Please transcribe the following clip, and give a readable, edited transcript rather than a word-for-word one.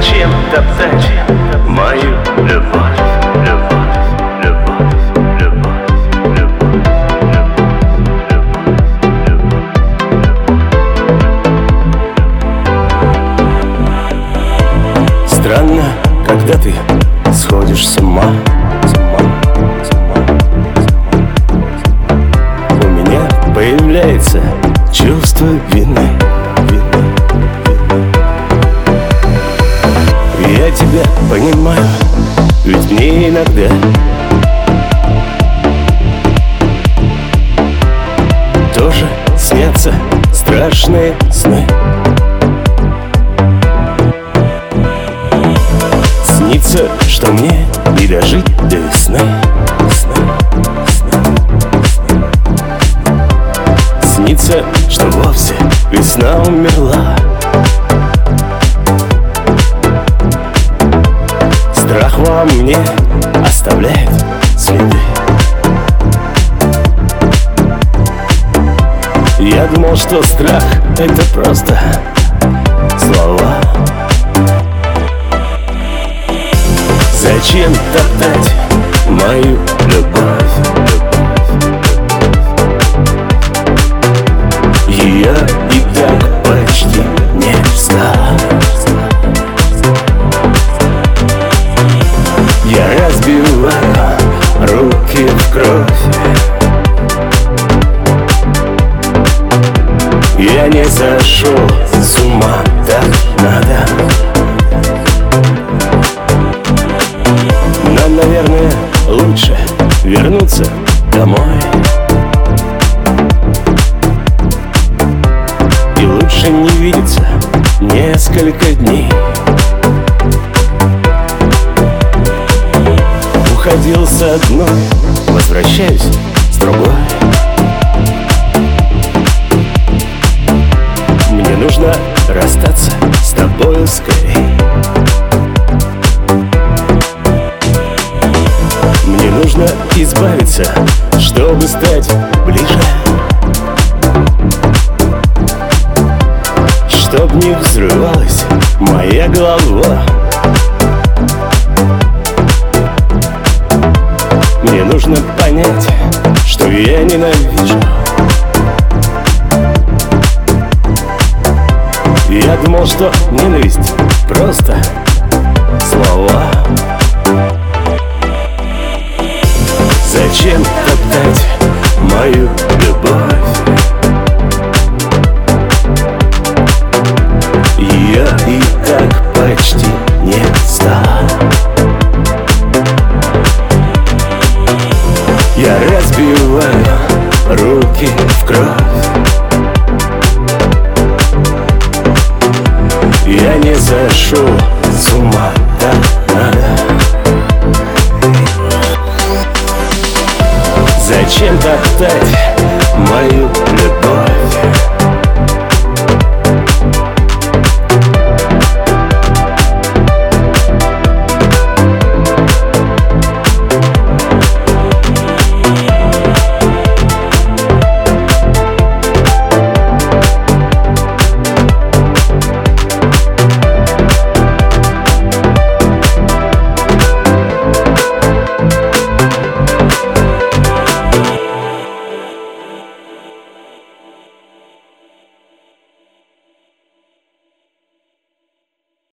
Зачем топтать мою любовь, любовь, любовь, любовь, любовь, любовь, любовь. Странно, когда ты сходишь с ума. У меня появляется чувство вины. Я тебя понимаю, ведь мне иногда тоже снятся страшные сны. Снится, что мне не дожить до весны. Снится, что вовсе весна умерла. Страх во мне оставляет следы. Я думал, что страх — это просто слова. Зачем топтать мою любовь? Ее и так почти не стало. Я разбиваю руки в кровь. Я не сошел с ума, так надо. Нам, наверное, лучше вернуться домой. И лучше не видеться несколько дней. Уходил с одной, возвращаюсь с другой. Мне нужно расстаться с тобою скорей. Мне нужно избавиться, чтобы стать ближе. Чтоб не взрывалась моя голова. Мне нужно понять, что я ненавижу. Я думал, что ненависть просто слова. Зачем топтать мою любовь? Ее и так почти не стало. Я разбиваю руки в кровь. Я не сошел с ума, так надо. Зачем топтать